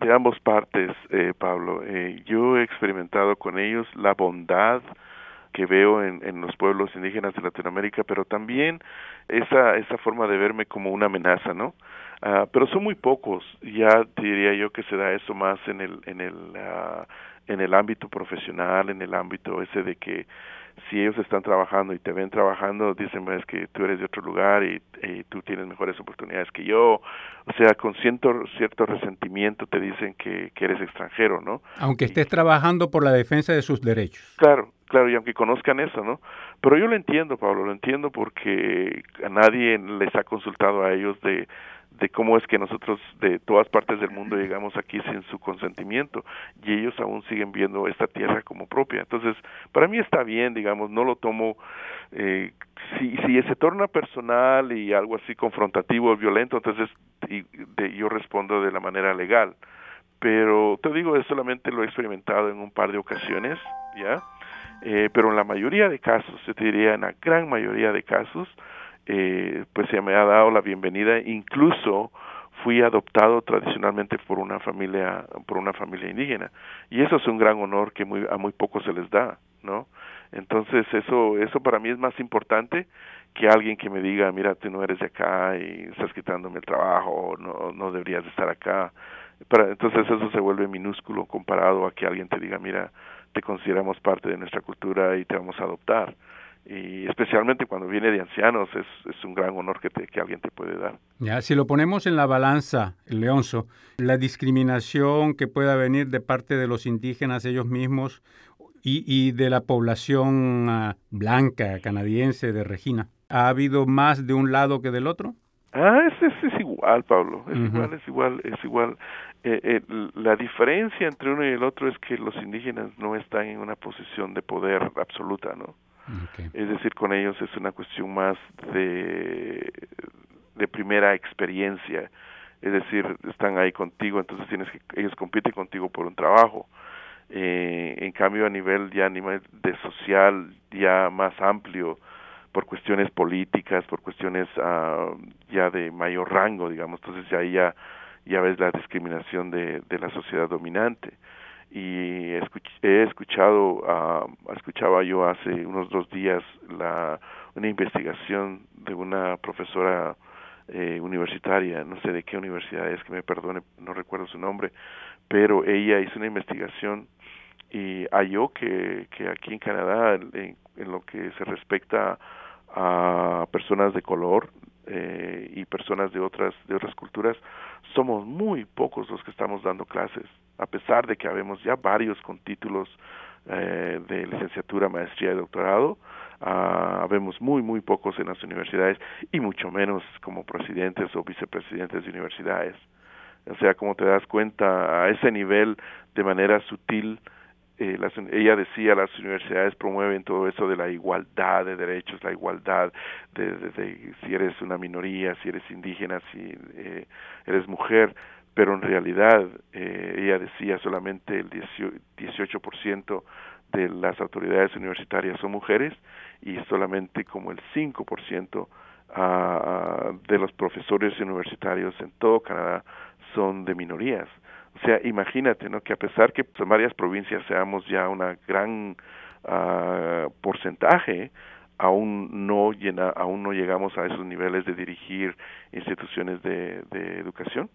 de ambas partes, Pablo. Yo he experimentado con ellos la bondad que veo en los pueblos indígenas de Latinoamérica, pero también esa forma de verme como una amenaza, ¿no? Pero son muy pocos. Ya diría yo que se da eso más en el ámbito profesional, en el ámbito ese de que si ellos están trabajando y te ven trabajando, dicen, es que tú eres de otro lugar y tú tienes mejores oportunidades que yo. O sea, con cierto resentimiento te dicen que eres extranjero, ¿no? Aunque Y estés trabajando por la defensa de sus derechos. claro, claro, y aunque conozcan eso, ¿no? Pero yo lo entiendo, Pablo, lo entiendo porque a nadie les ha consultado a ellos de cómo es que nosotros de todas partes del mundo llegamos aquí sin su consentimiento y ellos aún siguen viendo esta tierra como propia. Entonces, para mí está bien, digamos, no lo tomo, si se torna personal y algo así confrontativo o violento, entonces yo respondo de la manera legal. Pero te digo, solamente lo he experimentado en un par de ocasiones, ¿ya? Pero en la mayoría de casos, yo te diría en la gran mayoría de casos, pues se me ha dado la bienvenida. Incluso fui adoptado tradicionalmente por una familia indígena, y eso es un gran honor que a muy pocos se les da, ¿no? Entonces eso para mí es más importante que alguien que me diga, mira, tú no eres de acá y estás quitándome el trabajo, no deberías de estar acá. Entonces eso se vuelve minúsculo comparado a que alguien te diga, mira, te consideramos parte de nuestra cultura y te vamos a adoptar. Y especialmente cuando viene de ancianos, es un gran honor que alguien te puede dar. Ya, si lo ponemos en la balanza, Leonzo, la discriminación que pueda venir de parte de los indígenas ellos mismos y de la población blanca canadiense de Regina, ¿ha habido más de un lado que del otro? Es igual, Pablo, Uh-huh. es igual. La diferencia entre uno y el otro es que los indígenas no están en una posición de poder absoluta, ¿no? Okay. Es decir, con ellos es una cuestión más de primera experiencia. Es decir, están ahí contigo, entonces ellos compiten contigo por un trabajo. En cambio, a nivel de social ya más amplio, por cuestiones políticas, por cuestiones ya de mayor rango, digamos, entonces ahí ya ves la discriminación de la sociedad dominante. Y escuchaba yo hace unos 2 días una investigación de una profesora universitaria, no sé de qué universidad es, que me perdone, no recuerdo su nombre, pero ella hizo una investigación y halló que aquí en Canadá, en lo que se respecta a personas de color y personas de otras culturas, somos muy pocos los que estamos dando clases, a pesar de que habemos ya varios con títulos de licenciatura, maestría y doctorado. Habemos muy pocos en las universidades y mucho menos como presidentes o vicepresidentes de universidades. O sea, como te das cuenta, a ese nivel, de manera sutil, ella decía, las universidades promueven todo eso de la igualdad de derechos, la igualdad de si eres una minoría, si eres indígena, si eres mujer, pero en realidad ella decía solamente el 18% de las autoridades universitarias son mujeres y solamente como el 5% de los profesores universitarios en todo Canadá son de minorías. O sea, imagínate, ¿no? Que a pesar que en varias provincias seamos ya una gran porcentaje, aún no llegamos a esos niveles de dirigir instituciones de educación.